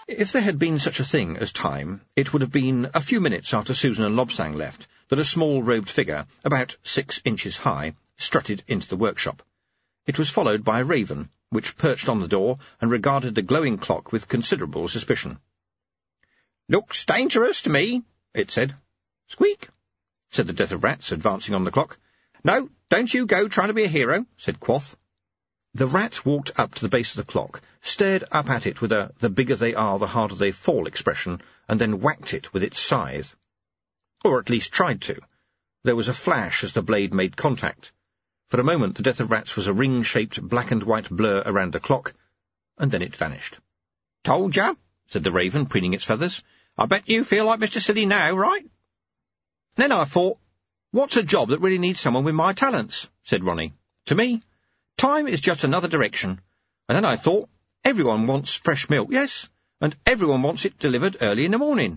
If there had been such a thing as time, it would have been a few minutes after Susan and Lobsang left that a small robed figure, about 6 inches high, strutted into the workshop. It was followed by a raven, which perched on the door and regarded the glowing clock with considerable suspicion. "Looks dangerous to me," it said. "Squeak," said the Death of Rats, advancing on the clock. "No, don't you go trying to be a hero," said Quoth. The rat walked up to the base of the clock, stared up at it with a "the bigger they are, the harder they fall" expression, and then whacked it with its scythe. Or at least tried to. There was a flash as the blade made contact. For a moment the Death of Rats was a ring-shaped black-and-white blur around the clock, and then it vanished. "Told ya," said the raven, preening its feathers. "I bet you feel like Mr. Silly now, right?" Then I thought, what's a job that really needs someone with my talents? Said Ronnie. To me, time is just another direction. And then I thought, everyone wants fresh milk, yes, and everyone wants it delivered early in the morning.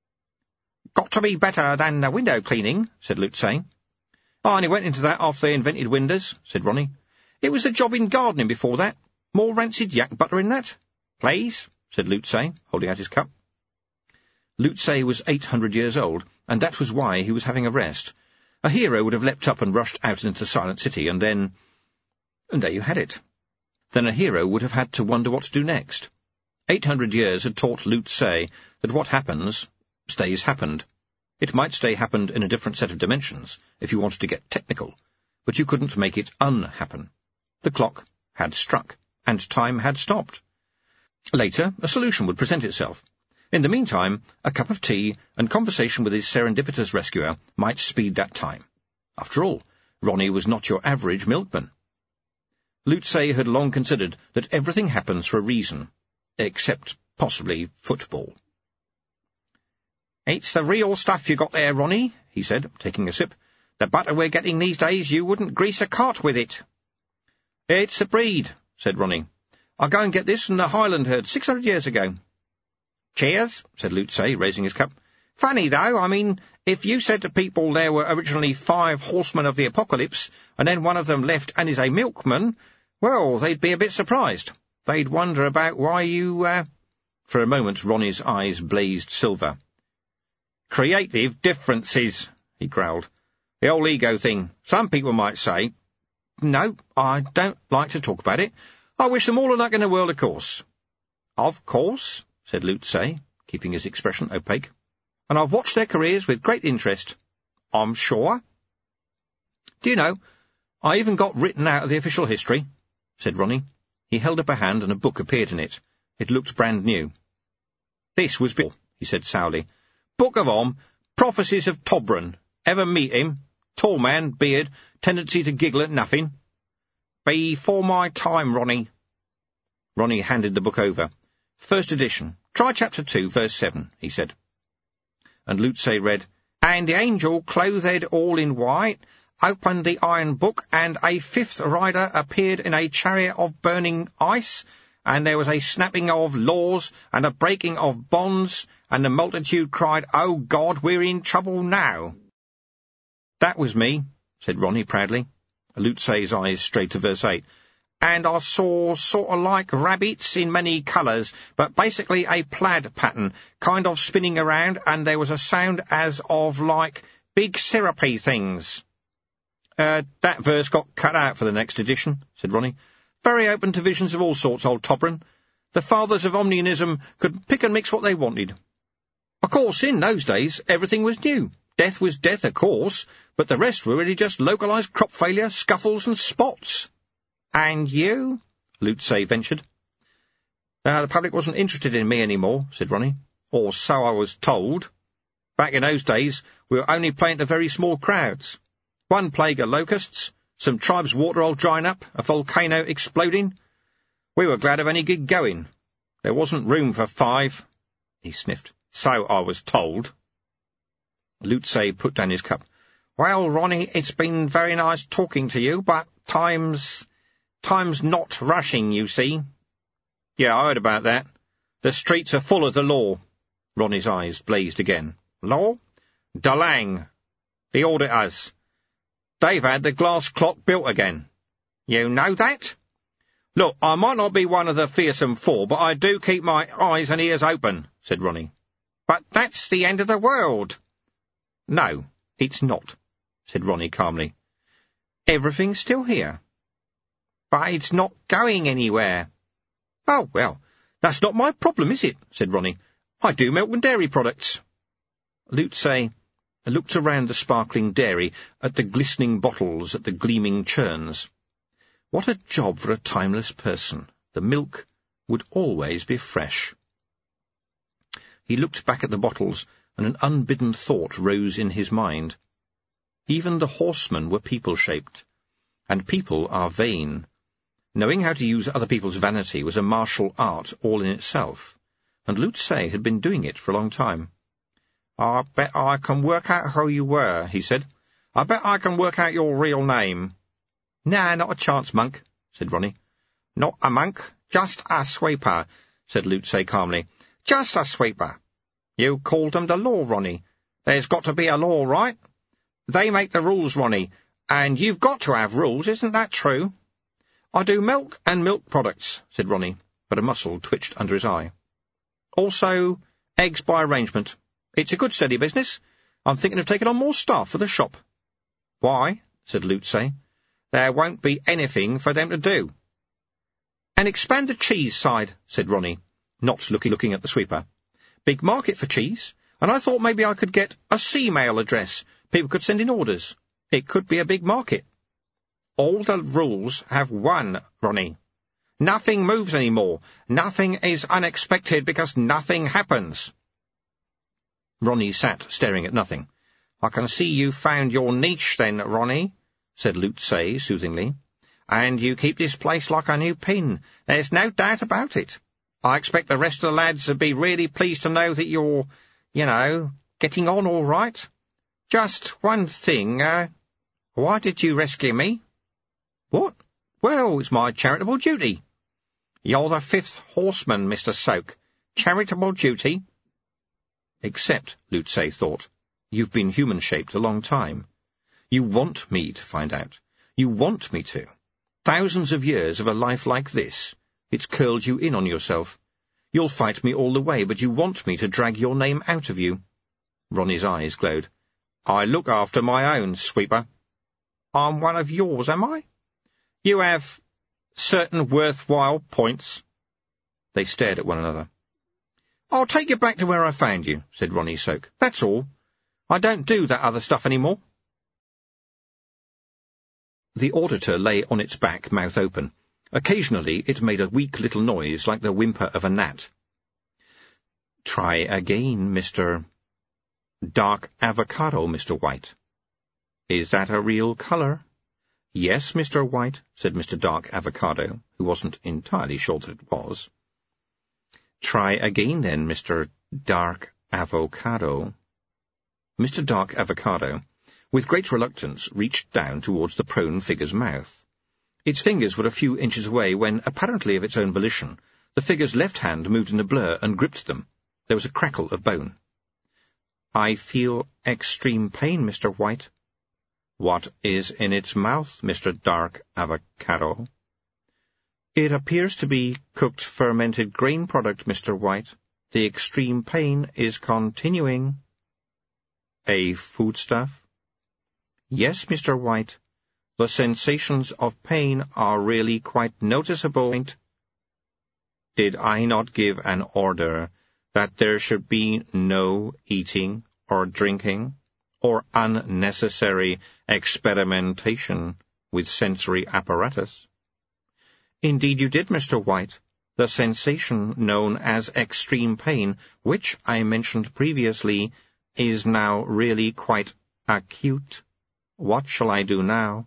Got to be better than window cleaning, said Lutze. I only went into that after they invented windows, said Ronnie. It was the job in gardening before that. More rancid yak butter in that? Please, said Lutze, holding out his cup. Lutze was 800 years old, and that was why he was having a rest. A hero would have leapt up and rushed out into the Silent City, and then... And there you had it. Then a hero would have had to wonder what to do next. 800 years had taught Lutze that what happens stays happened. It might stay happened in a different set of dimensions, if you wanted to get technical, but you couldn't make it unhappen. The clock had struck, and time had stopped. Later, a solution would present itself. In the meantime, a cup of tea and conversation with his serendipitous rescuer might speed that time. After all, Ronnie was not your average milkman. Lutze had long considered that everything happens for a reason, except possibly football. "It's the real stuff you got there, Ronnie," he said, taking a sip. "The butter we're getting these days, you wouldn't grease a cart with it." "It's the breed," said Ronnie. "I go and get this from the Highland herd 600 years ago." "Cheers," said Lutze, raising his cup. "Funny, though, I mean, if you said to people there were originally 5 horsemen of the apocalypse, and then one of them left and is a milkman, well, they'd be a bit surprised. They'd wonder about why you, For a moment Ronnie's eyes blazed silver. "Creative differences," he growled. "The whole ego thing. Some people might say—" "No, I don't like to talk about it. I wish them all the luck in the world, of course." "Of course," said Lutze, keeping his expression opaque. "And I've watched their careers with great interest. I'm sure." "Do you know, I even got written out of the official history," said Ronnie. He held up a hand and a book appeared in it. It looked brand new. "This was Bill," he said sourly. "Book of Om, Prophecies of Tobran. Ever meet him? Tall man, beard, tendency to giggle at nothing." "Before my time, Ronnie." Ronnie handed the book over. "First edition. Try chapter 2, verse 7, he said. And Lutze read, "And the angel, clothed all in white, opened the iron book, and a 5th rider appeared in a chariot of burning ice, and there was a snapping of laws, and a breaking of bonds, and the multitude cried, 'Oh God, we're in trouble now.'" "That was me," said Ronnie proudly. Lutze's eyes strayed to verse 8. "And I saw sort of like rabbits in many colours, but basically a plaid pattern, kind of spinning around, and there was a sound as of like big syrupy things." That verse got cut out for the next edition," said Ronnie. "Very open to visions of all sorts, old Tobran. The fathers of Omnianism could pick and mix what they wanted. Of course, in those days, everything was new. Death was death, of course, but the rest were really just localised crop failure, scuffles and spots." "And you?" Lutze ventured. "The public wasn't interested in me any more," said Ronnie. "Or so I was told. Back in those days, we were only playing to very small crowds. One plague of locusts, some tribes' waterhole drying up, a volcano exploding. We were glad of any gig going. There wasn't room for 5. He sniffed. "So I was told." Lutze put down his cup. "Well, Ronnie, it's been very nice talking to you, but time's not rushing, you see." "Yeah, I heard about that. The streets are full of the law." Ronnie's eyes blazed again. "Law? Dalang. The auditors. They've had the glass clock built again." "You know that?" "Look, I might not be one of the fearsome four, but I do keep my eyes and ears open," said Ronnie. "But that's the end of the world." "No, it's not," said Ronnie calmly. "Everything's still here." "But it's not going anywhere." "Oh, well, that's not my problem, is it?" said Ronnie. "I do milk and dairy products." Lutze looked around the sparkling dairy, at the glistening bottles, at the gleaming churns. What a job for a timeless person. The milk would always be fresh. He looked back at the bottles, and an unbidden thought rose in his mind. Even the horsemen were people-shaped, and people are vain. Knowing how to use other people's vanity was a martial art all in itself, and Lutze had been doing it for a long time. "I bet I can work out who you were," he said. "I bet I can work out your real name." "Nah, not a chance, monk," said Ronnie. "Not a monk, just a sweeper," said Lutze calmly. "Just a sweeper. You called them the law, Ronnie. There's got to be a law, right? They make the rules, Ronnie, and you've got to have rules, isn't that true?" "I do milk and milk products," said Ronnie, but a muscle twitched under his eye. "Also, eggs by arrangement. It's a good steady business. I'm thinking of taking on more staff for the shop." "Why?" said Lutze. "There won't be anything for them to do." "And expand the cheese side," said Ronnie, not looking at the sweeper. "Big market for cheese, and I thought maybe I could get a C-mail address. People could send in orders. It could be a big market." "All the rules have one, Ronnie. Nothing moves anymore. Nothing is unexpected because nothing happens." Ronnie sat staring at nothing. "I can see you found your niche then, Ronnie," said Lutze soothingly. "And you keep this place like a new pin. There's no doubt about it. I expect the rest of the lads would be really pleased to know that you're, getting on all right. Just one thing, why did you rescue me?" "What?" "Well, it's my charitable duty." "You're the fifth horseman, Mr. Soak. Charitable duty?" "Except," Lutze thought, "you've been human-shaped a long time. You want me to find out. You want me to. Thousands of years of a life like this. It's curled you in on yourself. You'll fight me all the way, but you want me to drag your name out of you." Ronnie's eyes glowed. "I look after my own, sweeper." "I'm one of yours, am I?" "You have certain worthwhile points." They stared at one another. "I'll take you back to where I found you," said Ronnie Soak. "That's all. I don't do that other stuff any more." The auditor lay on its back, mouth open. Occasionally it made a weak little noise like the whimper of a gnat. "Try again, Mr. Dark Avocado, Mr. White." "Is that a real colour?" "Yes, Mr. White," said Mr. Dark Avocado, who wasn't entirely sure that it was. "Try again, then, Mr. Dark Avocado." Mr. Dark Avocado, with great reluctance, reached down towards the prone figure's mouth. Its fingers were a few inches away when, apparently of its own volition, the figure's left hand moved in a blur and gripped them. There was a crackle of bone. "I feel extreme pain, Mr. White." "What is in its mouth, Mr. Dark Avocado?" "It appears to be cooked fermented grain product, Mr. White. The extreme pain is continuing." "A foodstuff?" "Yes, Mr. White. The sensations of pain are really quite noticeable." "Did I not give an order that there should be no eating or drinking or unnecessary experimentation with sensory apparatus?" "Indeed you did, Mr. White. The sensation known as extreme pain, which I mentioned previously, is now really quite acute. What shall I do now?"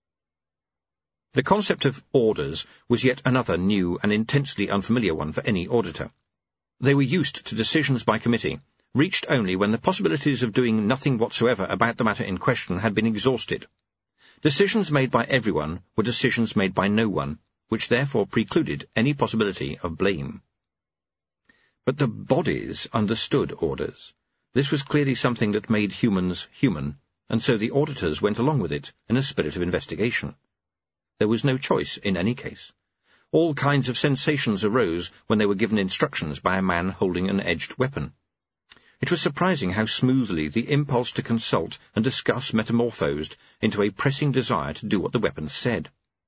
The concept of orders was yet another new and intensely unfamiliar one for any auditor. They were used to decisions by committee, reached only when the possibilities of doing nothing whatsoever about the matter in question had been exhausted. Decisions made by everyone were decisions made by no one, which therefore precluded any possibility of blame. But the bodies understood orders. This was clearly something that made humans human, and so the auditors went along with it in a spirit of investigation. There was no choice in any case. All kinds of sensations arose when they were given instructions by a man holding an edged weapon. It was surprising how smoothly the impulse to consult and discuss metamorphosed into a pressing desire to do what the weapon said.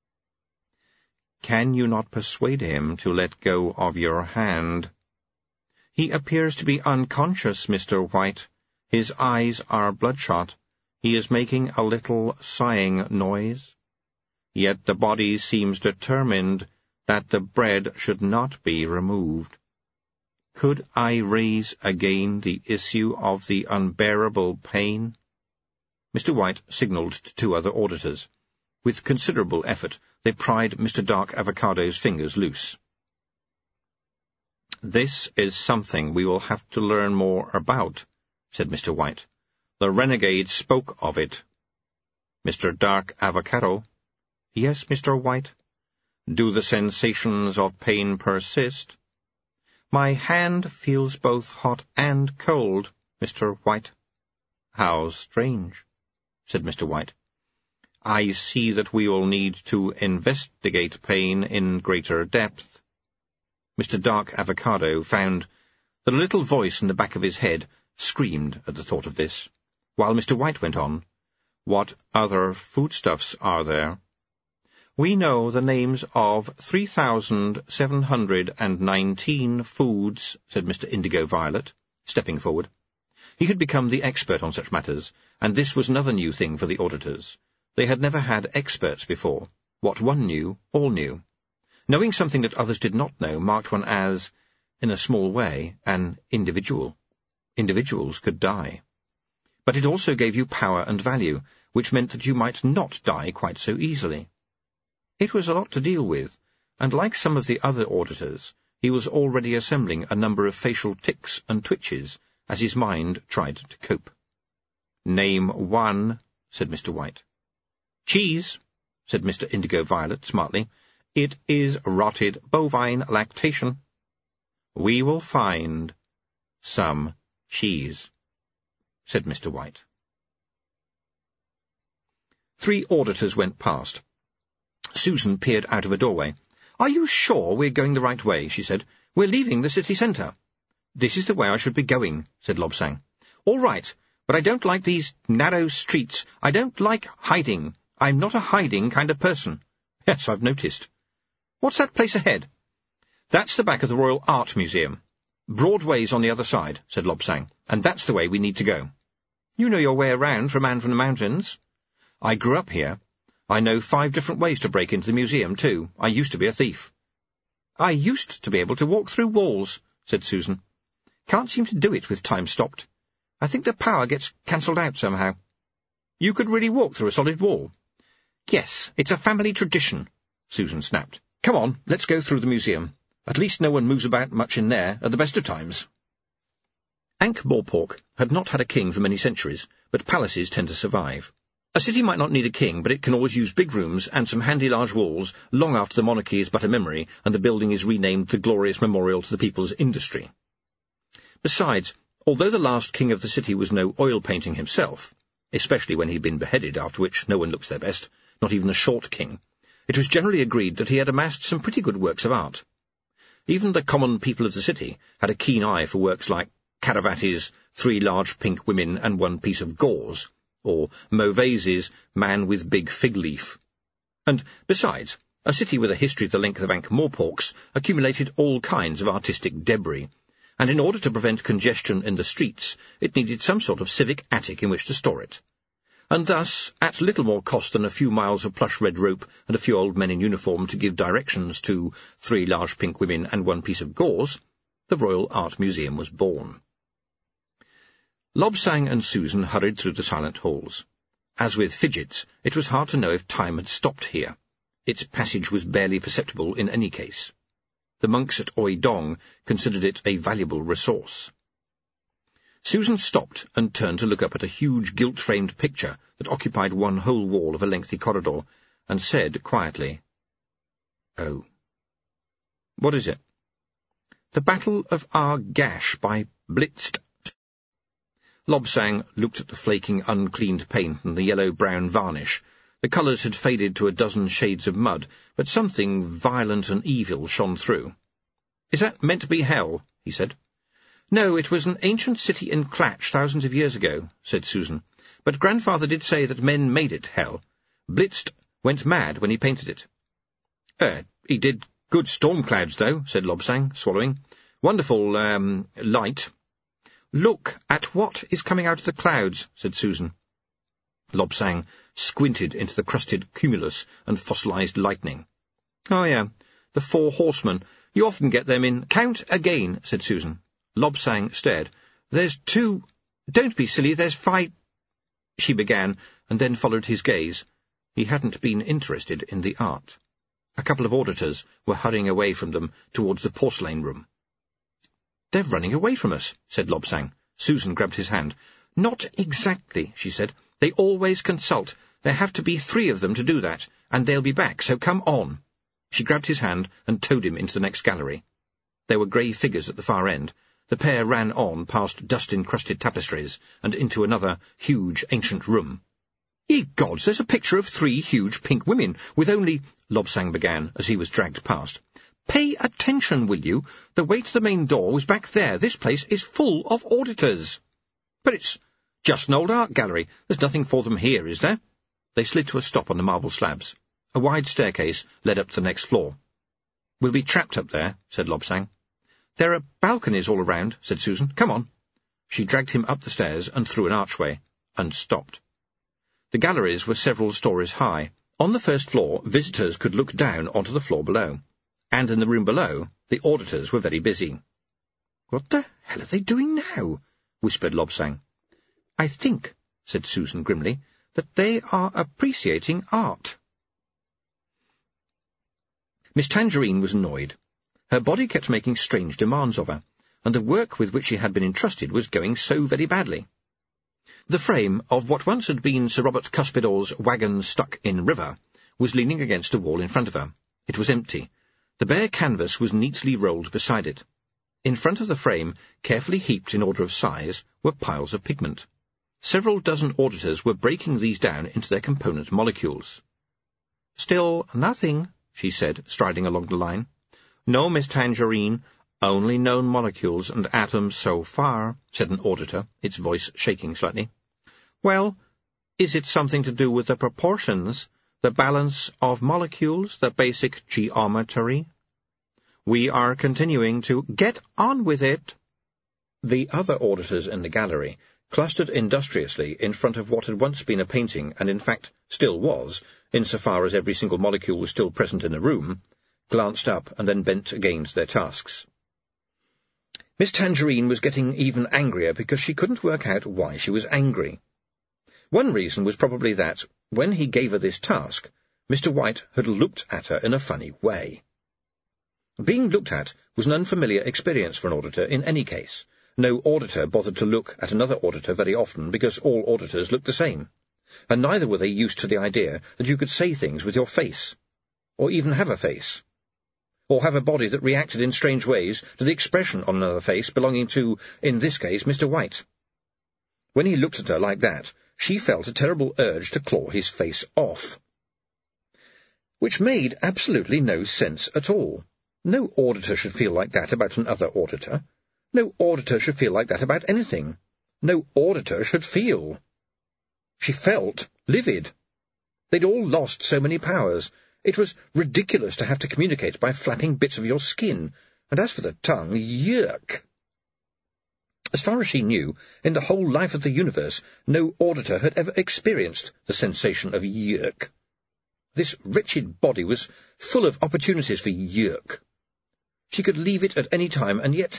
"Can you not persuade him to let go of your hand?" "He appears to be unconscious, Mr. White. His eyes are bloodshot. He is making a little sighing noise. Yet the body seems determined that the bread should not be removed. Could I raise again the issue of the unbearable pain?" Mr. White signalled to two other auditors. With considerable effort, they pried Mr. Dark Avocado's fingers loose. "This is something we will have to learn more about," said Mr. White. "The renegade spoke of it." "Mr. Dark Avocado?" "Yes, Mr. White." "Do the sensations of pain persist?" "My hand feels both hot and cold, Mr. White." "How strange," said Mr. White. "I see that we will need to investigate pain in greater depth." Mr. Dark Avocado found that a little voice in the back of his head screamed at the thought of this, while Mr. White went on, "What other foodstuffs are there?" "We know the names of 3,719 foods," said Mr. Indigo Violet, stepping forward. He had become the expert on such matters, and this was another new thing for the auditors. They had never had experts before. What one knew, all knew. Knowing something that others did not know marked one as, in a small way, an individual. Individuals could die. But it also gave you power and value, which meant that you might not die quite so easily. It was a lot to deal with, and like some of the other auditors, he was already assembling a number of facial tics and twitches as his mind tried to cope. "Name one," said Mr. White. "Cheese," said Mr. Indigo Violet smartly. "It is rotted bovine lactation." "We will find some cheese," said Mr. White. 3 auditors went past. Susan peered out of a doorway. "Are you sure we're going the right way?" she said. "We're leaving the city centre." "This is the way I should be going," said Lobsang. "All right, but I don't like these narrow streets. I don't like hiding. I'm not a hiding kind of person." "Yes, I've noticed." "What's that place ahead?" "That's the back of the Royal Art Museum. Broadway's on the other side," said Lobsang, "and that's the way we need to go." "You know your way around for a man from the mountains." "I grew up here. I know 5 different ways to break into the museum, too. I used to be a thief." "I used to be able to walk through walls," said Susan. "Can't seem to do it with time stopped. I think the power gets cancelled out somehow." "You could really walk through a solid wall?" "Yes, it's a family tradition," Susan snapped. "Come on, let's go through the museum. At least no one moves about much in there at the best of times." Ankh-Morpork had not had a king for many centuries, but palaces tend to survive. A city might not need a king, but it can always use big rooms and some handy large walls long after the monarchy is but a memory and the building is renamed the glorious memorial to the people's industry. Besides, although the last king of the city was no oil painting himself, especially when he'd been beheaded, after which no one looks their best, not even a short king, it was generally agreed that he had amassed some pretty good works of art. Even the common people of the city had a keen eye for works like Karavatti's 3 large pink women and 1 piece of gauze, or Mauvais's Man with Big Fig Leaf. And, besides, a city with a history the length of Ankh-Morpork's accumulated all kinds of artistic debris, and in order to prevent congestion in the streets, it needed some sort of civic attic in which to store it. And thus, at little more cost than a few miles of plush red rope and a few old men in uniform to give directions to 3 large pink women and 1 piece of gauze, the Royal Art Museum was born. Lobsang and Susan hurried through the silent halls. As with Fidgets, it was hard to know if time had stopped here. Its passage was barely perceptible in any case. The monks at Oi Dong considered it a valuable resource. Susan stopped and turned to look up at a huge gilt-framed picture that occupied 1 whole wall of a lengthy corridor, and said quietly, "Oh." "What is it?" "The Battle of Ar-Gash by Blitzt." Lobsang looked at the flaking, uncleaned paint and the yellow-brown varnish The colours had faded to a dozen shades of mud, but something violent and evil shone through. "Is that meant to be hell?" he said. "No, it was an ancient city in Clatch thousands of years ago," said Susan. "But Grandfather did say that men made it hell. Blitz went mad when he painted it." He did good storm clouds, though," said Lobsang, swallowing. "Wonderful, light." "Look at what is coming out of the clouds," said Susan. Lobsang squinted into the crusted cumulus and fossilized lightning. "Oh, yeah, the 4 horsemen. You often get them in—" "Count again," said Susan. Lobsang stared. "There's 2... Don't be silly, there's 5... she began, and then followed his gaze. He hadn't been interested in the art. A couple of auditors were hurrying away from them towards the porcelain room. "They're running away from us," said Lobsang. Susan grabbed his hand. "Not exactly," she said. "They always consult. There have to be 3 of them to do that, and they'll be back, so come on." She grabbed his hand and towed him into the next gallery. There were grey figures at the far end. The pair ran on past dust-encrusted tapestries and into another huge ancient room. "Ye gods, there's a picture of 3 huge pink women, with only—" Lobsang began, as he was dragged past. "Pay attention, will you? The way to the main door was back there. This place is full of auditors." "But it's just an old art gallery. There's nothing for them here, is there?" They slid to a stop on the marble slabs. A wide staircase led up to the next floor. "We'll be trapped up there," said Lobsang. "There are balconies all around," said Susan. "Come on." She dragged him up the stairs and through an archway, and stopped. The galleries were several stories high. On the first floor, visitors could look down onto the floor below, and in the room below, the auditors were very busy. "What the hell are they doing now?" whispered Lobsang. "I think," said Susan grimly, "that they are appreciating art." Miss Tangerine was annoyed. Her body kept making strange demands of her, and the work with which she had been entrusted was going so very badly. The frame of what once had been Sir Robert Cuspidor's wagon stuck in river was leaning against a wall in front of her. It was empty. The bare canvas was neatly rolled beside it. In front of the frame, carefully heaped in order of size, were piles of pigment. Several dozen auditors were breaking these down into their component molecules. "Still nothing," she said, striding along the line. "No, Miss Tangerine, only known molecules and atoms so far," said an auditor, its voice shaking slightly. "Well, is it something to do with the proportions, the balance of molecules, the basic geometry?" "We are continuing to—" "Get on with it!" The other auditors in the gallery, clustered industriously in front of what had once been a painting, and in fact still was, insofar as every single molecule was still present in the room, glanced up and then bent again to their tasks. Miss Tangerine was getting even angrier because she couldn't work out why she was angry. One reason was probably that, when he gave her this task, Mr. White had looked at her in a funny way. Being looked at was an unfamiliar experience for an auditor in any case. No auditor bothered to look at another auditor very often because all auditors looked the same, and neither were they used to the idea that you could say things with your face, or even have a face, or have a body that reacted in strange ways to the expression on another face belonging to, in this case, Mr. White. When he looked at her like that, she felt a terrible urge to claw his face off, which made absolutely no sense at all. No auditor should feel like that about another auditor. No auditor should feel like that about anything. No auditor should feel. She felt livid. They'd all lost so many powers. It was ridiculous to have to communicate by flapping bits of your skin, and as for the tongue, yuck! As far as she knew, in the whole life of the universe, no auditor had ever experienced the sensation of yuck. This wretched body was full of opportunities for yuck. She could leave it at any time, and yet,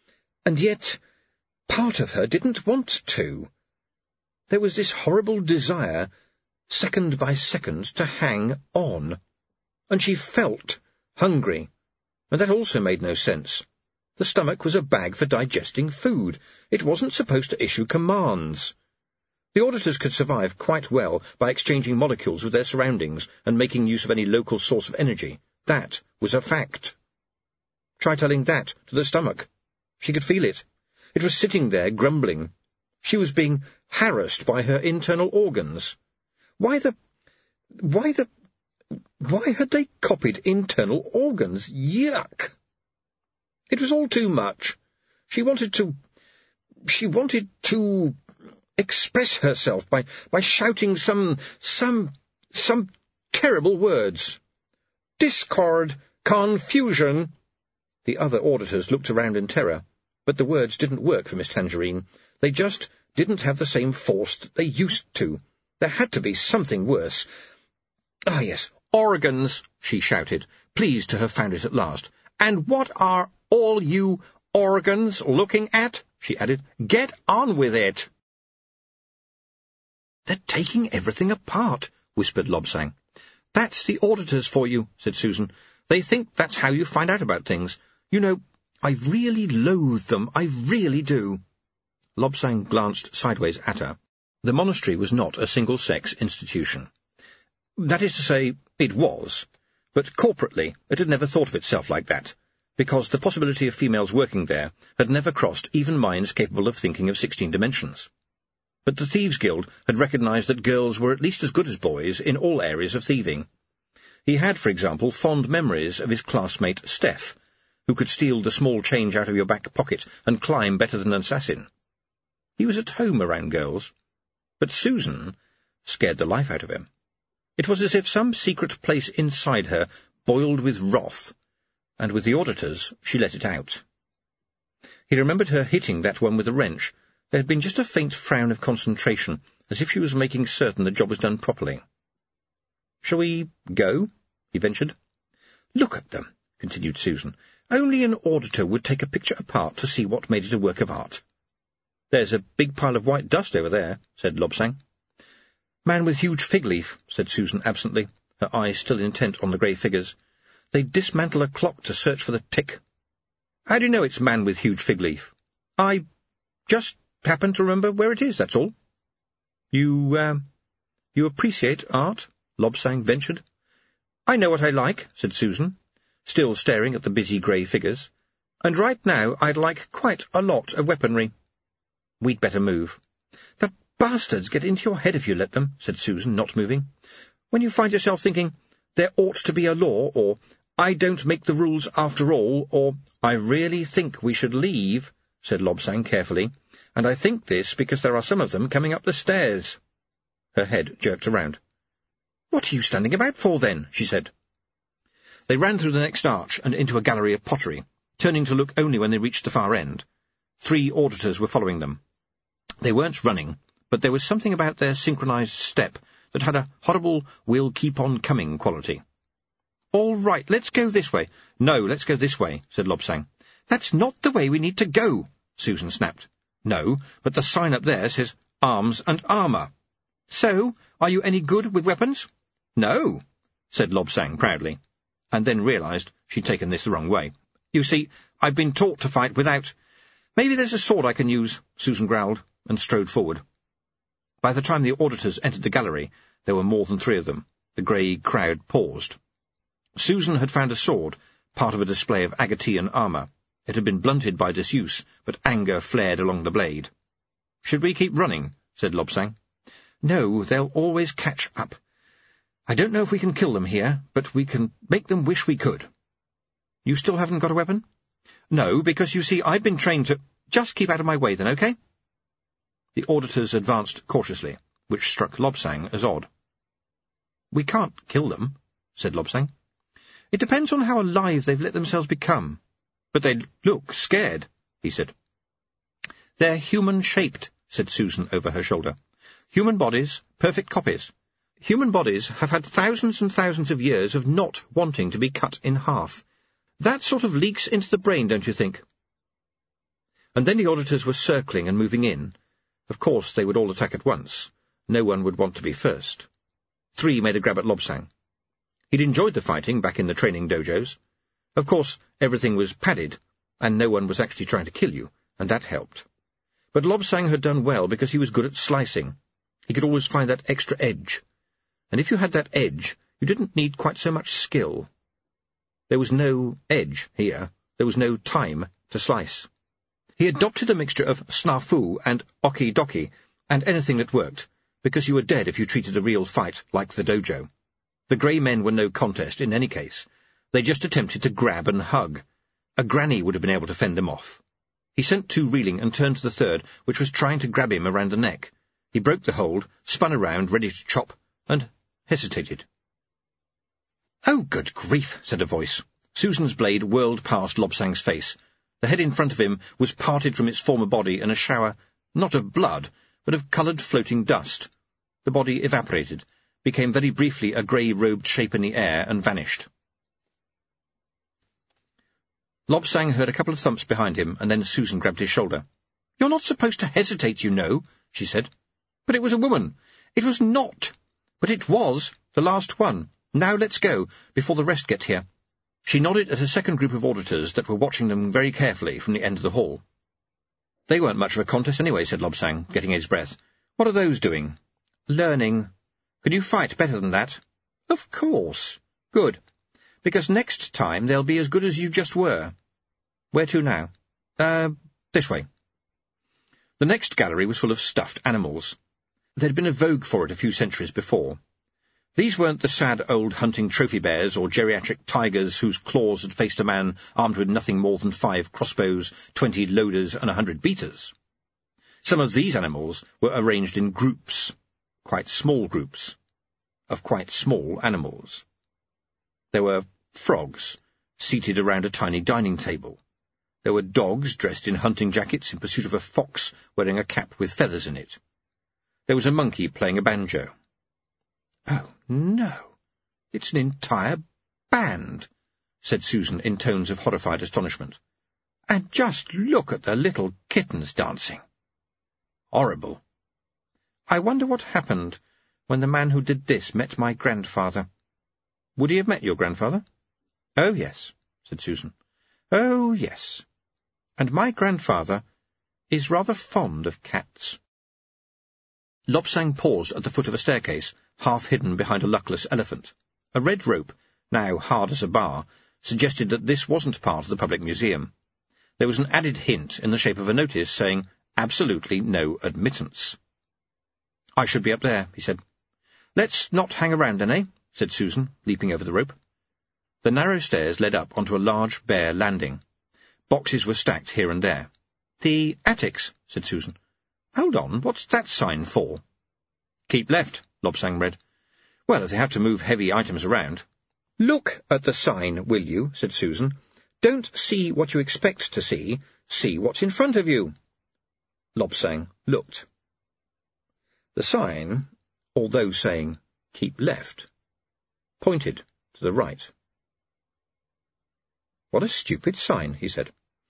part of her didn't want to. There was this horrible desire, second by second, to hang on. And she felt hungry, and that also made no sense. The stomach was a bag for digesting food. It wasn't supposed to issue commands. The auditors could survive quite well by exchanging molecules with their surroundings and making use of any local source of energy. That was a fact. Try telling that to the stomach. She could feel it. It was sitting there, grumbling. She was being harassed by her internal organs. Why the Why had they copied internal organs? Yuck! It was all too much. She wanted to express herself by shouting some terrible words. Discord, confusion. The other auditors looked around in terror, but the words didn't work for Miss Tangerine. They just didn't have the same force that they used to. There had to be something worse. Ah, yes, organs, she shouted, pleased to have found it at last. And what are all you organs looking at? She added. Get on with it. They're taking everything apart, whispered Lobsang. That's the auditors for you, said Susan. They think that's how you find out about things. You know, I really loathe them, I really do. Lobsang glanced sideways at her. The monastery was not a single-sex institution. That is to say, it was, but corporately it had never thought of itself like that, because the possibility of females working there had never crossed even minds capable of thinking of 16 dimensions. But the Thieves' Guild had recognised that girls were at least as good as boys in all areas of thieving. He had, for example, fond memories of his classmate Steph, who could steal the small change out of your back pocket and climb better than an assassin. He was at home around girls, but Susan scared the life out of him. It was as if some secret place inside her boiled with wrath, and with the auditors she let it out. He remembered her hitting that one with a wrench. There had been just a faint frown of concentration, as if she was making certain the job was done properly. "Shall we go?" he ventured. "Look at them," continued Susan. "Only an auditor would take a picture apart to see what made it a work of art." "There's a big pile of white dust over there," said Lobsang. "Man with huge fig leaf," said Susan absently, her eyes still intent on the grey figures. "They'd dismantle a clock to search for the tick." "How do you know it's man with huge fig leaf?" "I just happen to remember where it is, that's all." You appreciate art?" Lobsang ventured. "I know what I like," said Susan, still staring at the busy grey figures. "And right now I'd like quite a lot of weaponry." "We'd better move." "The bastards get into your head if you let them," said Susan, not moving. "When you find yourself thinking, there ought to be a law, or I don't make the rules after all, or I really think we should leave," said Lobsang carefully, "and I think this because there are some of them coming up the stairs." Her head jerked around. "What are you standing about for, then?" she said. They ran through the next arch and into a gallery of pottery, turning to look only when they reached the far end. 3 auditors were following them. They weren't running, but there was something about their synchronized step that had a horrible we'll-keep-on-coming quality. "All right, let's go this way." "No, let's go this way," said Lobsang. "That's not the way we need to go," Susan snapped. "No, but the sign up there says arms and armour." "So, are you any good with weapons?" "No," said Lobsang proudly, and then realised she'd taken this the wrong way. "You see, I've been taught to fight without—" "Maybe there's a sword I can use," Susan growled, and strode forward. By the time the auditors entered the gallery, there were more than 3 of them. The grey crowd paused. Susan had found a sword, part of a display of Agatean armour. It had been blunted by disuse, but anger flared along the blade. "Should we keep running?" said Lobsang. "No, they'll always catch up. I don't know if we can kill them here, but we can make them wish we could." "You still haven't got a weapon?" "No, because, you see, I've been trained to—" "Just keep out of my way, then, OK?" The auditors advanced cautiously, which struck Lobsang as odd. "We can't kill them," said Lobsang. "It depends on how alive they've let themselves become. But they look scared," he said. "They're human-shaped," said Susan over her shoulder. "Human bodies, perfect copies. Human bodies have had thousands and thousands of years of not wanting to be cut in half. That sort of leaks into the brain, don't you think?" And then the auditors were circling and moving in. Of course, they would all attack at once. No one would want to be first. 3 made a grab at Lobsang. He'd enjoyed the fighting back in the training dojos. Of course, everything was padded, and no one was actually trying to kill you, and that helped. But Lobsang had done well because he was good at slicing. He could always find that extra edge. And if you had that edge, you didn't need quite so much skill. There was no edge here. There was no time to slice. He adopted a mixture of snafu and oki-doki, and anything that worked, because you were dead if you treated a real fight like the dojo. The grey men were no contest in any case. They just attempted to grab and hug. A granny would have been able to fend them off. He sent two reeling and turned to the third, which was trying to grab him around the neck. He broke the hold, spun around, ready to chop, and hesitated. "Oh, good grief," said a voice. Susan's blade whirled past Lobsang's face. The head in front of him was parted from its former body in a shower, not of blood, but of coloured floating dust. The body evaporated, became very briefly a grey-robed shape in the air, and vanished. Lobsang heard a couple of thumps behind him, and then Susan grabbed his shoulder. "You're not supposed to hesitate, you know," she said. "But it was a woman." "It was not." "But it was, the last one. Now let's go, before the rest get here." She nodded at a second group of auditors that were watching them very carefully from the end of the hall. "They weren't much of a contest anyway," said Lobsang, getting his breath. "What are those doing?" "Learning." "Can you fight better than that?" "Of course." "Good. Because next time they'll be as good as you just were." "Where to now?" This way." The next gallery was full of stuffed animals. There'd been a vogue for it a few centuries before. These weren't the sad old hunting trophy bears or geriatric tigers whose claws had faced a man armed with nothing more than 5 crossbows, 20 loaders, and 100 beaters. Some of these animals were arranged in groups, quite small groups, of quite small animals. There were frogs, seated around a tiny dining table. There were dogs dressed in hunting jackets in pursuit of a fox wearing a cap with feathers in it. There was a monkey playing a banjo. "Oh, no, it's an entire band," said Susan in tones of horrified astonishment. "And just look at the little kittens dancing. Horrible. I wonder what happened when the man who did this met my grandfather." "Would he have met your grandfather?" "Oh, yes," said Susan. "Oh, yes. And my grandfather is rather fond of cats." Lobsang paused at the foot of a staircase, half hidden behind a luckless elephant. A red rope, now hard as a bar, suggested that this wasn't part of the public museum. There was an added hint in the shape of a notice saying, "Absolutely no admittance." "I should be up there," he said. "Let's not hang around then, eh?" said Susan, leaping over the rope. The narrow stairs led up onto a large, bare landing. Boxes were stacked here and there. "The attics," said Susan. "Hold on, what's that sign for?" "Keep left," Lobsang read. "Well, if they have to move heavy items around." "Look at the sign, will you?" said Susan. "Don't see what you expect to see what's in front of you." Lobsang looked. The sign, although saying, "Keep left," pointed to the right. "What a stupid sign," he said.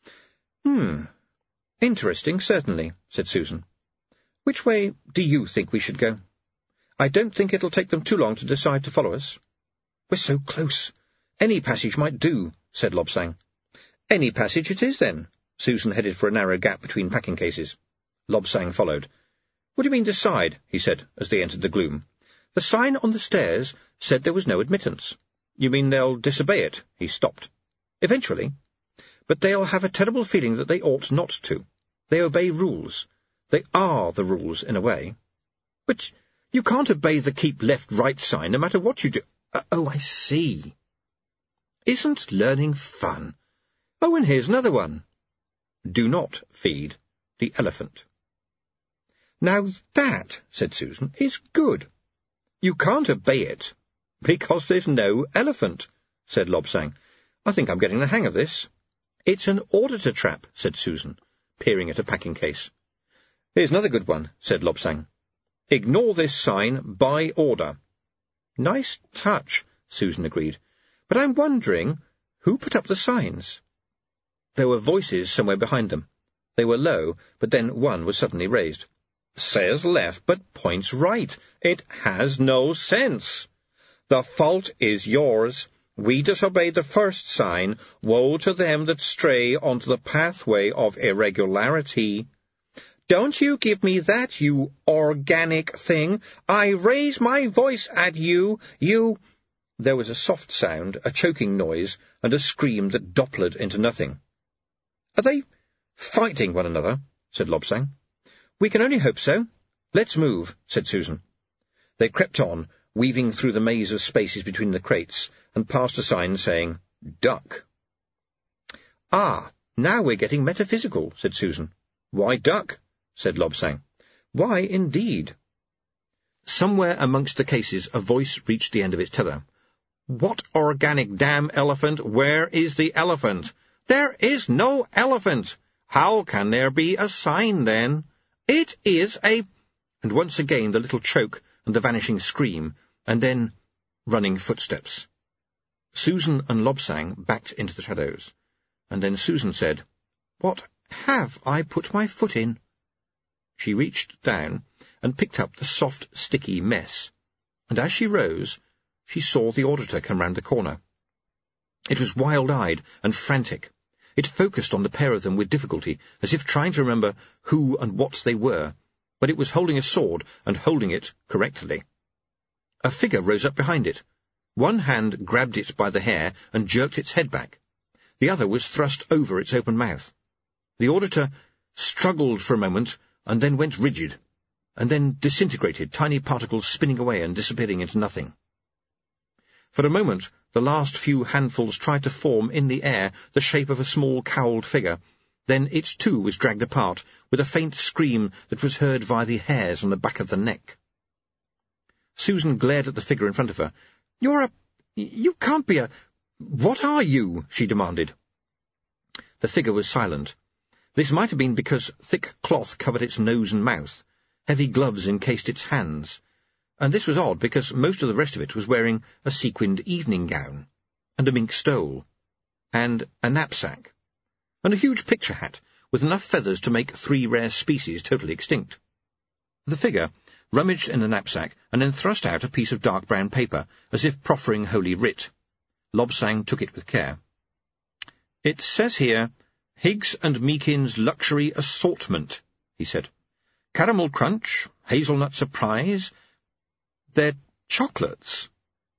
Interesting, certainly," said Susan. "Which way do you think we should go? I don't think it'll take them too long to decide to follow us." "We're so close. Any passage might do," said Lobsang. "Any passage it is, then." Susan headed for a narrow gap between packing cases. Lobsang followed. "What do you mean decide?" he said, as they entered the gloom. "The sign on the stairs said there was no admittance." "You mean they'll disobey it?" He stopped. "Eventually. But they'll have a terrible feeling that they ought not to. They obey rules. They are the rules, in a way." "But you can't obey the keep left-right sign no matter what you do." Oh, I see. Isn't learning fun? Oh, and here's another one. Do not feed the elephant. "Now that," said Susan, "is good. You can't obey it, because there's no elephant," said Lobsang. "I think I'm getting the hang of this." "It's an auditor trap," said Susan, peering at a packing case. "Here's another good one," said Lobsang. "Ignore this sign by order." "Nice touch," Susan agreed. "But I'm wondering who put up the signs." There were voices somewhere behind them. They were low, but then one was suddenly raised. "Says left, but points right. It has no sense. The fault is yours. We disobeyed the first sign. Woe to them that stray onto the pathway of irregularity. Don't you give me that, you organic thing. I raise my voice at you, you—" There was a soft sound, a choking noise, and a scream that Dopplered into nothing. "Are they fighting one another?" said Lobsang. "We can only hope so. Let's move," said Susan. They crept on, weaving through the maze of spaces between the crates, and passed a sign saying, "Duck." "Ah, now we're getting metaphysical," said Susan. "Why duck?" said Lobsang. "Why, indeed?" Somewhere amongst the cases a voice reached the end of its tether. "What organic damn elephant? Where is the elephant? There is no elephant! How can there be a sign, then? It is a—" And once again the little choke and the vanishing scream, and then running footsteps. Susan and Lobsang backed into the shadows, and then Susan said, "What have I put my foot in?" She reached down and picked up the soft, sticky mess, and as she rose, she saw the auditor come round the corner. It was wild-eyed and frantic. It focused on the pair of them with difficulty, as if trying to remember who and what they were, but it was holding a sword, and holding it correctly. A figure rose up behind it. One hand grabbed it by the hair and jerked its head back. The other was thrust over its open mouth. The auditor struggled for a moment, and then went rigid, and then disintegrated, tiny particles spinning away and disappearing into nothing. For a moment, the last few handfuls tried to form in the air the shape of a small cowled figure. Then it too was dragged apart, with a faint scream that was heard via the hairs on the back of the neck. Susan glared at the figure in front of her. You can't be a... What are you?" she demanded. The figure was silent. This might have been because thick cloth covered its nose and mouth. Heavy gloves encased its hands. And this was odd, because most of the rest of it was wearing a sequined evening gown, and a mink stole, and a knapsack, and a huge picture hat with enough feathers to make 3 rare species totally extinct. The figure rummaged in the knapsack and then thrust out a piece of dark brown paper, as if proffering Holy Writ. Lobsang took it with care. "It says here, Higgs and Meakin's Luxury Assortment," he said. "Caramel Crunch, Hazelnut Surprise. They're chocolates."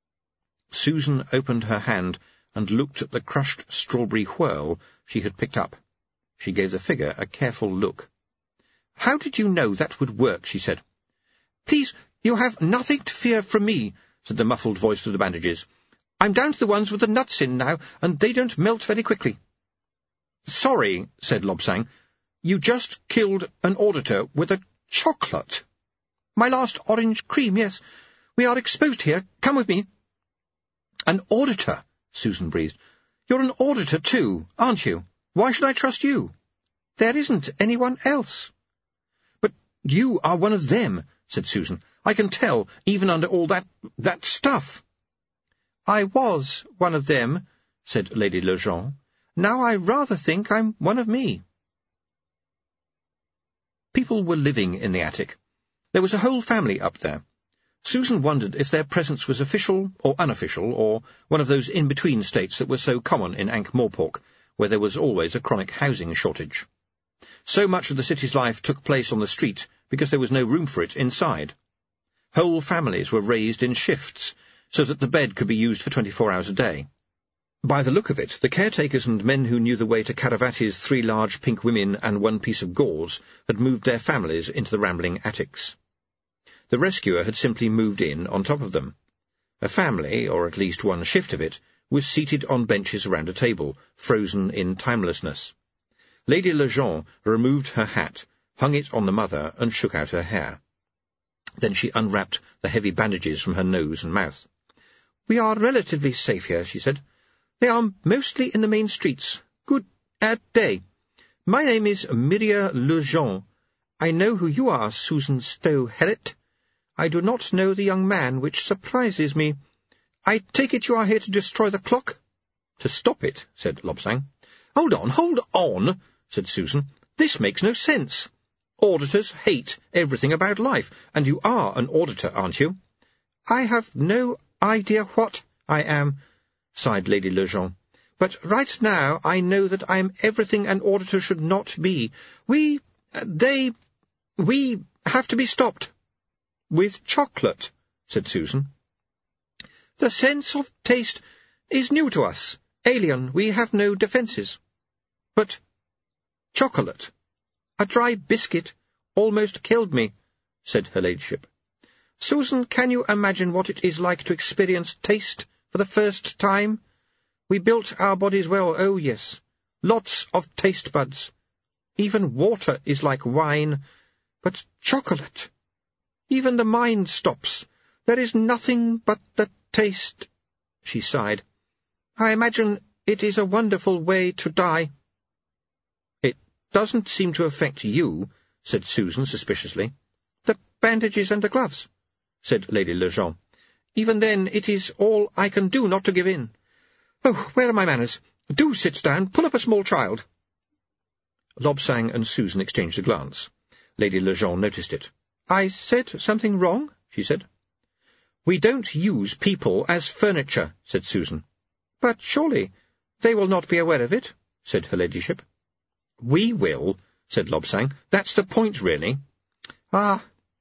Susan opened her hand and looked at the crushed strawberry whirl she had picked up. She gave the figure a careful look. "How did you know that would work?" she said. "Please, you have nothing to fear from me," said the muffled voice through the bandages. "I'm down to the ones with the nuts in now, and they don't melt very quickly." "Sorry," said Lobsang. "You just killed an auditor with a chocolate." "My last orange cream, yes. We are exposed here. Come with me." "An auditor," Susan breathed. "You're an auditor, too, aren't you? Why should I trust you?" "There isn't anyone else." "But you are one of them," said Susan. "I can tell, even under all that stuff." "I was one of them," said Lady Lejeune. "Now I rather think I'm one of me." People were living in the attic. There was a whole family up there. Susan wondered if their presence was official or unofficial, or one of those in-between states that were so common in Ankh-Morpork, where there was always a chronic housing shortage. So much of the city's life took place on the street because there was no room for it inside. Whole families were raised in shifts, so that the bed could be used for 24 hours a day. By the look of it, the caretakers and men who knew the way to Karavati's 3 large pink women and 1 piece of gauze had moved their families into the rambling attics. The rescuer had simply moved in on top of them. A family, or at least one shift of it, was seated on benches around a table, frozen in timelessness. Lady Lejeune removed her hat, hung it on the mother, and shook out her hair. Then she unwrapped the heavy bandages from her nose and mouth. "We are relatively safe here," she said. "They are mostly in the main streets. Good day. My name is Miria Lejeune. I know who you are, Susan Stowe-Hellet. I do not know the young man, which surprises me. I take it you are here to destroy the clock?" "To stop it," said Lobsang. Hold on," said Susan. "This makes no sense. Auditors hate everything about life, and you are an auditor, aren't you?" "I have no idea what I am," sighed Lady Lejeune. "But right now I know that I am everything an auditor should not be. We have to be stopped." "With chocolate," said Susan. "The sense of taste is new to us. Alien, we have no defences." "But chocolate, a dry biscuit, almost killed me," said her ladyship. Susan, can you imagine what it is like to experience taste for the first time? We built our bodies well, oh yes. Lots of taste buds. Even water is like wine, but chocolate. Even the mind stops. There is nothing but the taste. She sighed. I imagine it is a wonderful way to die. It doesn't seem to affect you, said Susan suspiciously. The bandages and the gloves, said Lady Lejeune. Even then it is all I can do not to give in. Oh, where are my manners? Do sit down. Pull up a small child. Lobsang and Susan exchanged a glance. Lady Lejeune noticed it. I said something wrong, she said. We don't use people as furniture, said Susan. But surely they will not be aware of it, said her ladyship. We will, said Lobsang. That's the point, really. Ah,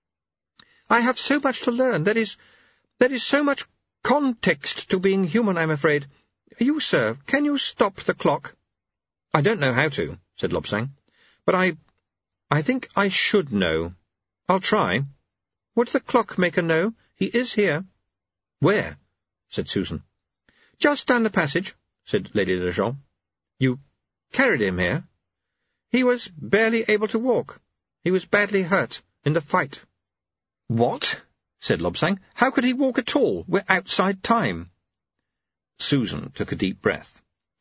I have so much to learn. There is so much context to being human, I'm afraid. You, sir, can you stop the clock? I don't know how to, said Lobsang, but I think I should know. I'll try. Would the clockmaker know? He is here. Where? Said Susan. Just down the passage, said Lady Lejeune. You carried him here? He was barely able to walk. He was badly hurt in the fight. What? Said Lobsang. How could he walk at all? We're outside time. Susan took a deep breath.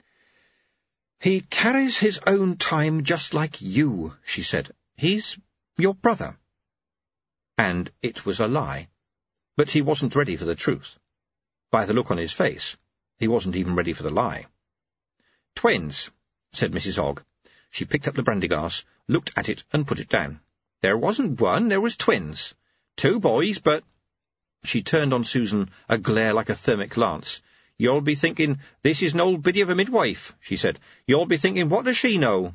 He carries his own time just like you, she said. He's your brother. And it was a lie. But he wasn't ready for the truth. By the look on his face, he wasn't even ready for the lie. Twins, said Mrs. Ogg. She picked up the brandy glass, looked at it, and put it down. There wasn't one, there was twins. 2 boys, but— She turned on Susan a glare like a thermic lance. You'll be thinking, this is an old biddy of a midwife, she said. You'll be thinking, what does she know?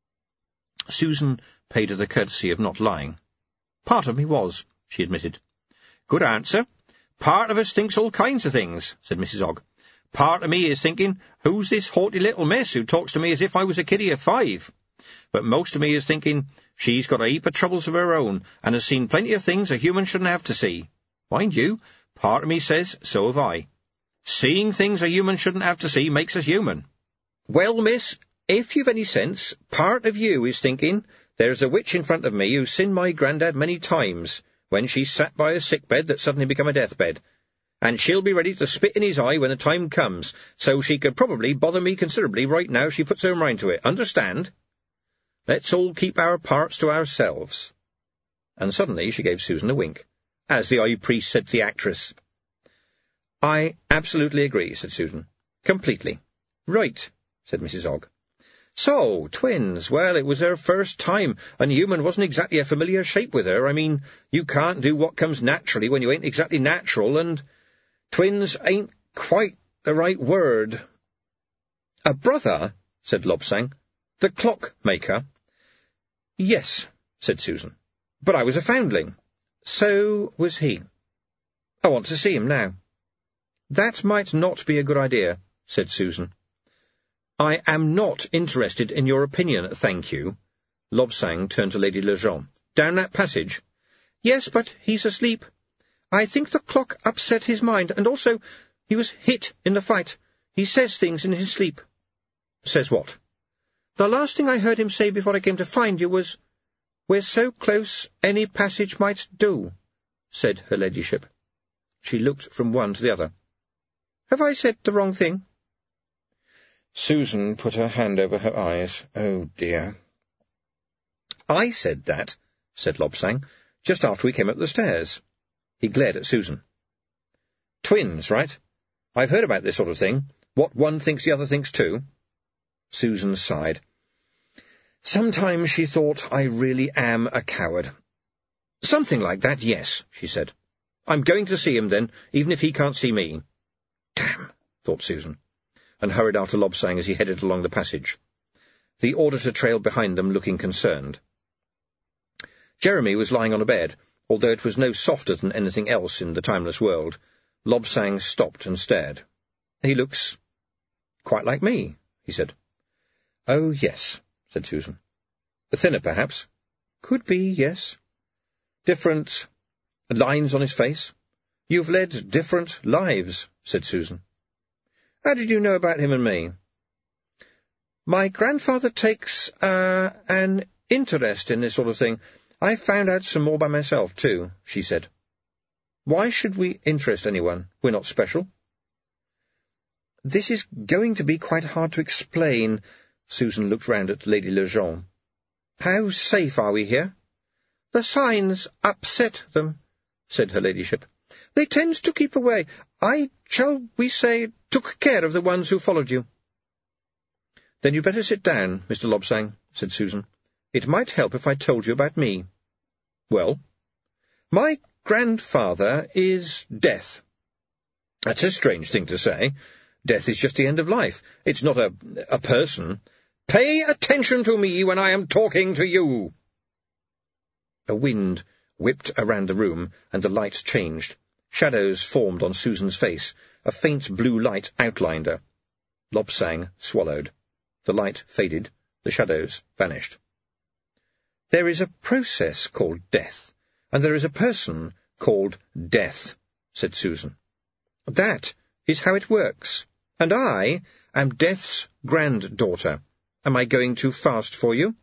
Susan paid her the courtesy of not lying. Part of me was, she admitted. Good answer. Part of us thinks all kinds of things, said Mrs. Ogg. Part of me is thinking, who's this haughty little miss who talks to me as if I was a kiddie of 5? But most of me is thinking, she's got a heap of troubles of her own, and has seen plenty of things a human shouldn't have to see. Mind you, part of me says, so have I. Seeing things a human shouldn't have to see makes us human. Well, miss, if you've any sense, part of you is thinking, there's a witch in front of me who's seen my grandad many times, when she's sat by a sick-bed that's suddenly become a deathbed, and she'll be ready to spit in his eye when the time comes, so she could probably bother me considerably right now if she puts her mind to it. Understand? Let's all keep our parts to ourselves. And suddenly she gave Susan a wink, as the high priest said to the actress. I absolutely agree, said Susan. Completely. Right, said Mrs. Ogg. So, twins, well, it was her first time, and human wasn't exactly a familiar shape with her. I mean, you can't do what comes naturally when you ain't exactly natural, and twins ain't quite the right word. A brother, said Lobsang. The clockmaker. Yes, said Susan. But I was a foundling. So was he. I want to see him now. That might not be a good idea, said Susan. I am not interested in your opinion, thank you. Lobsang turned to Lady Lejeune. Down that passage? Yes, but he's asleep. I think the clock upset his mind, and also he was hit in the fight. He says things in his sleep. Says what? The last thing I heard him say before I came to find you was, We're so close any passage might do, said her ladyship. She looked from one to the other. Have I said the wrong thing? Susan put her hand over her eyes. Oh, dear. I said that, said Lobsang, just after we came up the stairs. He glared at Susan. Twins, right? I've heard about this sort of thing. What one thinks the other thinks too. Susan sighed. Sometimes she thought I really am a coward. Something like that, yes, she said. I'm going to see him then, even if he can't see me. Damn, thought Susan, and hurried after Lobsang as he headed along the passage. The auditor trailed behind them, looking concerned. Jeremy was lying on a bed, although it was no softer than anything else in the timeless world. Lobsang stopped and stared. He looks quite like me, he said. Oh, yes, said Susan. Thinner, perhaps? Could be, yes. Different Lines on his face. "You've led different lives," said Susan. "How did you know about him and me?" "My grandfather takes, an interest in this sort of thing. I found out some more by myself, too," she said. "Why should we interest anyone? We're not special." "This is going to be quite hard to explain." Susan looked round at Lady Lejeune. "How safe are we here?" "The signs upset them," said her ladyship. "They tend to keep away. I, shall we say, took care of the ones who followed you." "Then you'd better sit down, Mr. Lobsang," said Susan. "It might help if I told you about me." "Well?" "My grandfather is Death." "That's a strange thing to say. Death is just the end of life. It's not a person." "Pay attention to me when I am talking to you." A wind whipped around the room, and the lights changed. Shadows formed on Susan's face. A faint blue light outlined her. Lobsang swallowed. The light faded. The shadows vanished. "There is a process called death, and there is a person called Death," said Susan. "That is how it works. And I am Death's granddaughter. Am I going too fast for you?"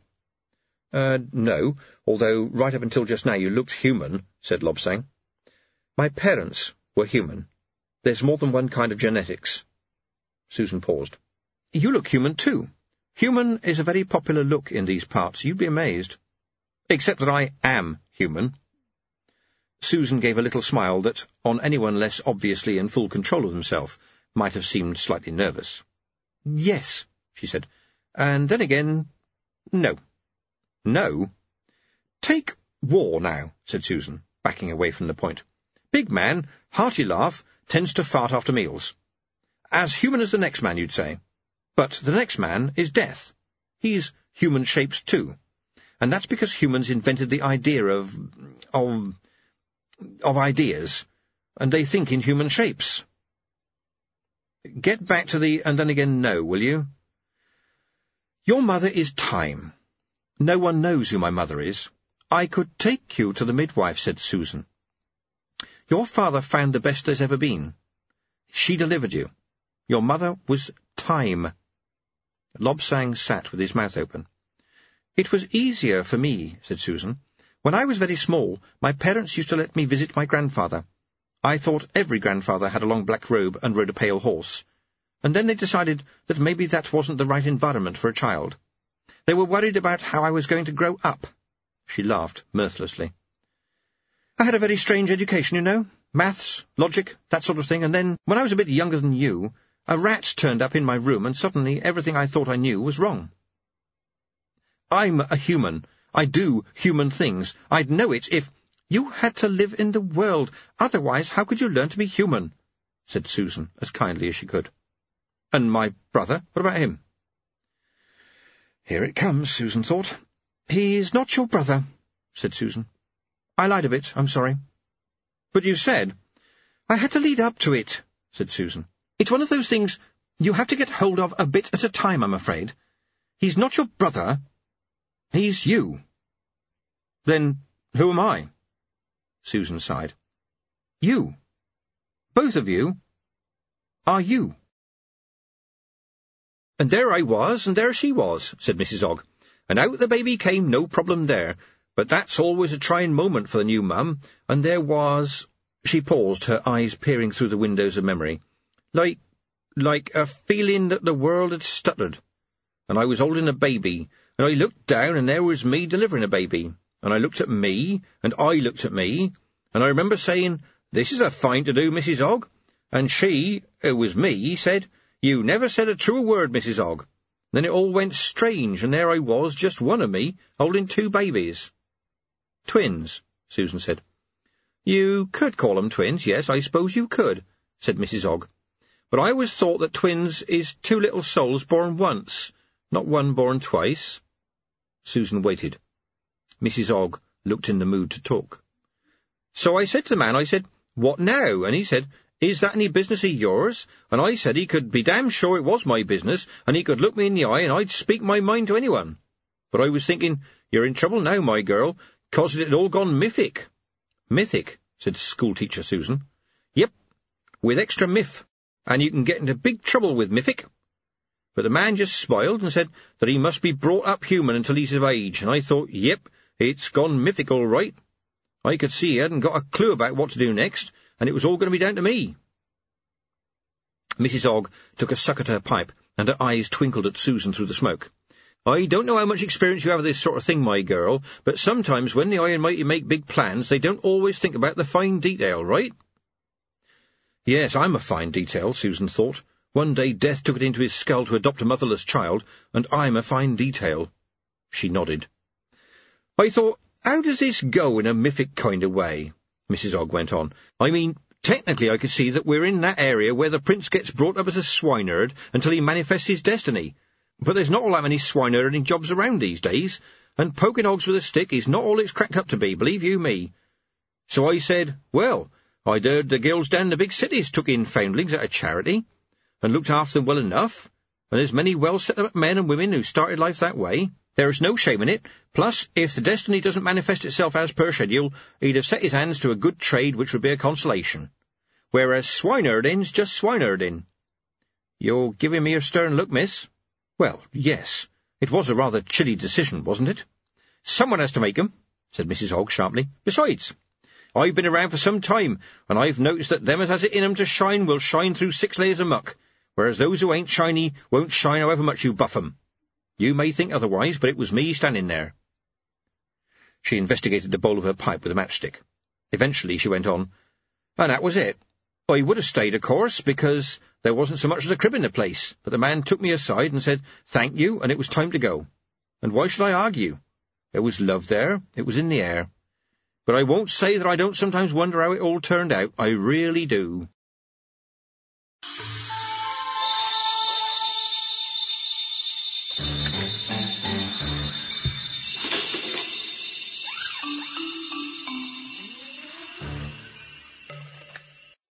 No, although right up until just now you looked human," said Lobsang. "My parents were human. There's more than one kind of genetics." Susan paused. "You look human, too. Human is a very popular look in these parts. You'd be amazed. Except that I am human." Susan gave a little smile that, on anyone less obviously in full control of himself, might have seemed slightly nervous. "Yes," she said. "And then again, no." "No?" "Take war now," said Susan, backing away from the point. "Big man, hearty laugh, tends to fart after meals. As human as the next man, you'd say. But the next man is Death. He's human shapes too. And that's because humans invented the idea of ideas, and they think in human shapes." "Get back to the and then again no, will you?" "Your mother is Time. No one knows who my mother is. I could take you to the midwife," said Susan. "Your father found the best there's ever been. She delivered you. Your mother was Time." Lobsang sat with his mouth open. "It was easier for me," said Susan. "When I was very small, my parents used to let me visit my grandfather. I thought every grandfather had a long black robe and rode a pale horse. And then they decided that maybe that wasn't the right environment for a child. They were worried about how I was going to grow up." She laughed mirthlessly. "I had a very strange education, you know. Maths, logic, that sort of thing, and then, when I was a bit younger than you, a rat turned up in my room, and suddenly everything I thought I knew was wrong. I'm a human. I do human things. I'd know it if—" "You had to live in the world. Otherwise, how could you learn to be human?" said Susan, as kindly as she could. "And my brother? What about him?" "Here it comes," Susan thought. "He's not your brother," said Susan. "I lied a bit, I'm sorry." "But you said—" "I had to lead up to it," said Susan. "It's one of those things you have to get hold of a bit at a time, I'm afraid. He's not your brother. He's you." "Then who am I?" Susan sighed. "You. Both of you are you." "And there I was, and there she was," said Mrs. Ogg. "And out the baby came, no problem there. But that's always a trying moment for the new mum. And there was—" She paused, her eyes peering through the windows of memory. Like a feeling that the world had stuttered. And I was holding a baby, and I looked down, and there was me delivering a baby. And I looked at me, and I looked at me, and I remember saying, 'This is a fine to do, Mrs. Ogg.' And she, who was me, said, 'You never said a truer word, Mrs. Ogg.' Then it all went strange, and there I was, just one of me, holding two babies." "Twins," Susan said. "You could call 'em twins, yes, I suppose you could," said Mrs. Ogg. "But I always thought that twins is two little souls born once, not one born twice." Susan waited. Mrs. Ogg looked in the mood to talk. "So I said to the man, I said, 'What now?' And he said, 'Is that any business of yours?' And I said he could be damn sure it was my business, and he could look me in the eye, and I'd speak my mind to anyone. But I was thinking, you're in trouble now, my girl, 'cause it had all gone mythic." "Mythic," said schoolteacher Susan. Yep, with extra miff, and you can get into big trouble with miffick. But the man just smiled and said that he must be brought up human until he's of age, and I thought, yep, it's gone miffick all right. I could see he hadn't got a clue about what to do next, and it was all going to be down to me. Mrs. Ogg took a suck at her pipe, and her eyes twinkled at Susan through the smoke. I don't know how much experience you have of this sort of thing, my girl, but sometimes when the high and mighty make big plans, they don't always think about the fine detail, right? Yes, I'm a fine detail, Susan thought. One day Death took it into his skull to adopt a motherless child, and I'm a fine detail. She nodded. I thought, how does this go in a mythic kind of way? Mrs. Ogg went on. I mean, technically I could see that we're in that area where the prince gets brought up as a swineherd until he manifests his destiny. But there's not all that many swineherding jobs around these days, and poking hogs with a stick is not all it's cracked up to be, believe you me. So I said, well, I'd heard the girls down in the big cities took in foundlings out of charity, and looked after them well enough, and there's many well-set-up men and women who started life that way. There is no shame in it. Plus, if the destiny doesn't manifest itself as per schedule, he'd have set his hands to a good trade which would be a consolation. Whereas swineherding's just swineherding. You're giving me a stern look, miss? Well, yes. It was a rather chilly decision, wasn't it? Someone has to make 'em, said Mrs. Ogg sharply. Besides, I've been around for some time, and I've noticed that them as has it in 'em to shine will shine through 6 layers of muck, whereas those who ain't shiny won't shine however much you buff 'em. You may think otherwise, but it was me standing there. She investigated the bowl of her pipe with a matchstick. Eventually she went on, and that was it. I would have stayed, of course, because there wasn't so much as a crib in the place, but the man took me aside and said, thank you, and it was time to go. And why should I argue? There was love there, it was in the air. But I won't say that I don't sometimes wonder how it all turned out. I really do.